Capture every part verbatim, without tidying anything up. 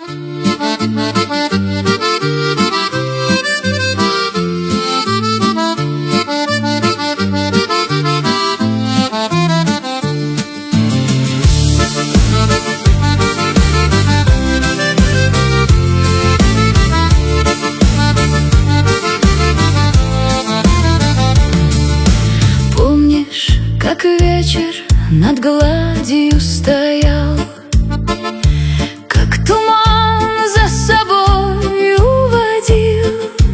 Как вечер над гладью стоял, как туман за собой уводил,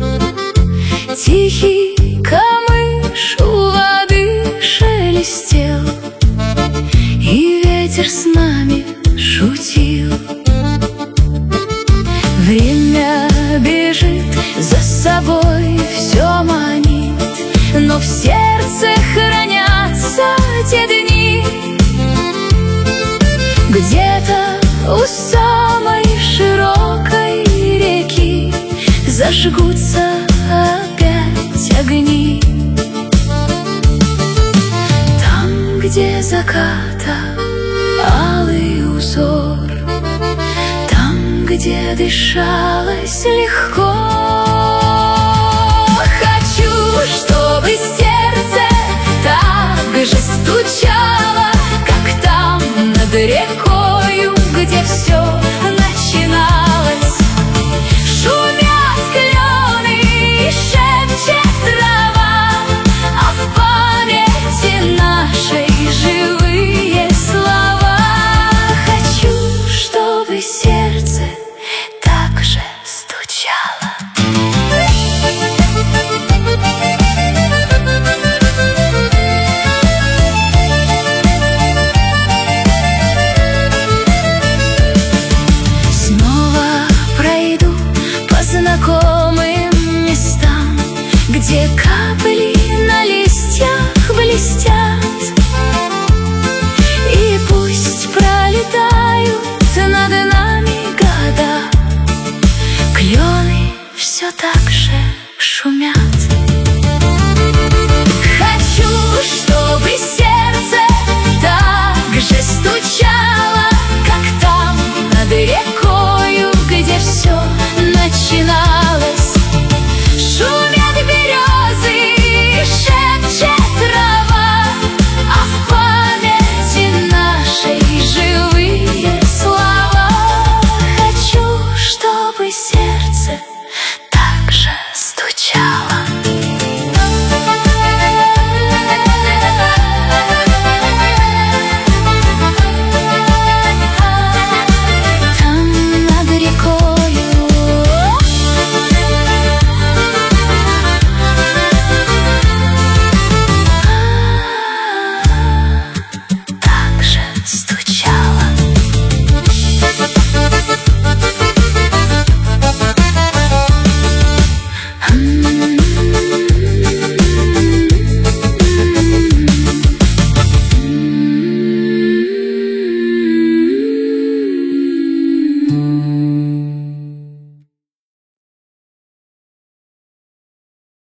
тихий камыш у воды шелестел, и ветер с нами шутил. Время бежит, за собой все манит, но в сердце хранятся те дни. Где-то у самой широкой реки зажгутся опять огни. Там, где заката алый узор, там, где дышалось легко. Чтобы сердце так же стучало, как там над рекою, где все начиналось. Шумят клены и шепчет трава, а в памяти нашей живые слова. Хочу, чтобы сердце так же стучало. Знакомым местам, где капли на листьях блестят, и пусть пролетают над нами года, клены все так же шумят.